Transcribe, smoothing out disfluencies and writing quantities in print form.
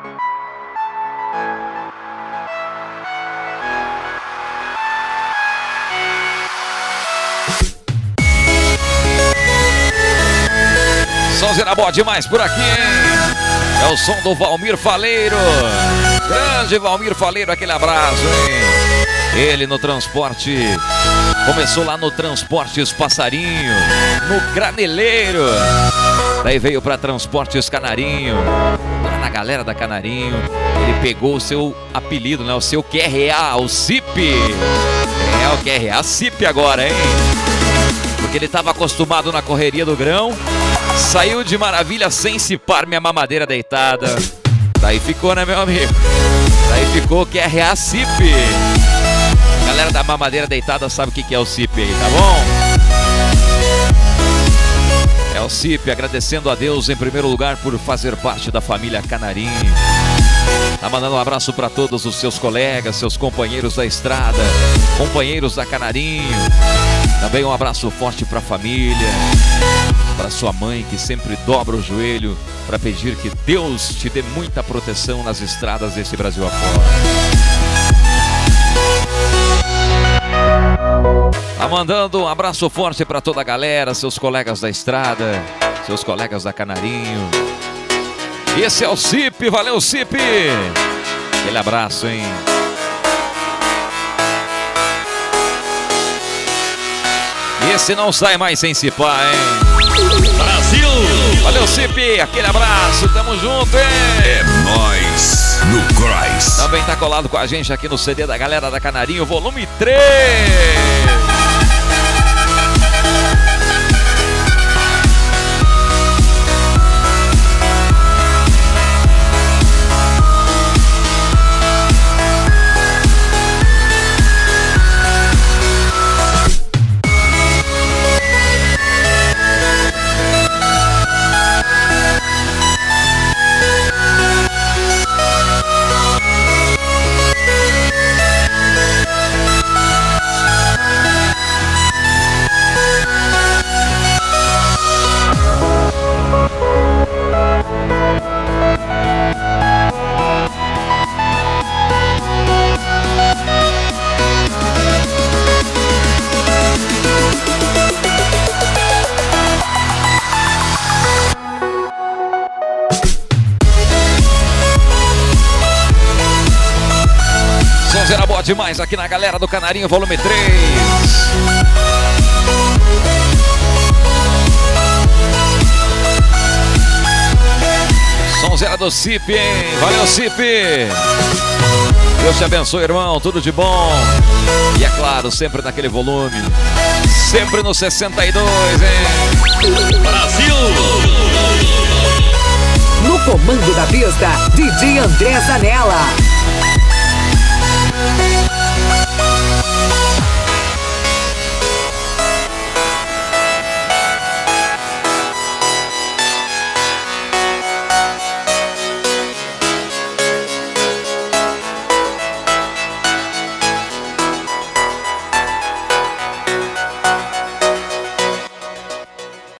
Sonzeira boa demais por aqui, hein? É o som do Valmir Faleiro. Grande Valmir Faleiro, aquele abraço, hein? Ele no transporte, começou lá no Transportes Passarinho, no Graneleiro. Daí veio para Transportes Canarinho, lá na galera da Canarinho. Ele pegou o seu apelido, né? O seu QRA, o CIP. É o QRA CIP agora, hein? Porque ele estava acostumado na correria do grão. Saiu de Maravilha sem cipar, minha mamadeira deitada. Daí ficou, né, meu amigo? Daí ficou QRA CIP. Galera da mamadeira deitada sabe o que é o CIP aí, tá bom? É o CIP, agradecendo a Deus em primeiro lugar por fazer parte da família Canarinho. Tá mandando um abraço para todos os seus colegas, seus companheiros da estrada, companheiros da Canarinho. Também um abraço forte para a família, para sua mãe que sempre dobra o joelho para pedir que Deus te dê muita proteção nas estradas desse Brasil afora. Tá mandando um abraço forte para toda a galera, seus colegas da estrada, seus colegas da Canarinho. Esse é o CIP, valeu CIP! Aquele abraço, hein? Esse não sai mais sem cipar, hein? Brasil! Valeu CIP, aquele abraço, tamo junto, hein? É nóis no Cross. Também tá colado com a gente aqui no CD da galera da Canarinho, volume 3. Sonzeira boa demais aqui na galera do Canarinho, volume 3. Sonzeira do CIP, hein? Valeu, CIP! Deus te abençoe, irmão, tudo de bom. E é claro, sempre naquele volume, sempre no 62, hein? Brasil! No comando da pista, DJ André Zanella.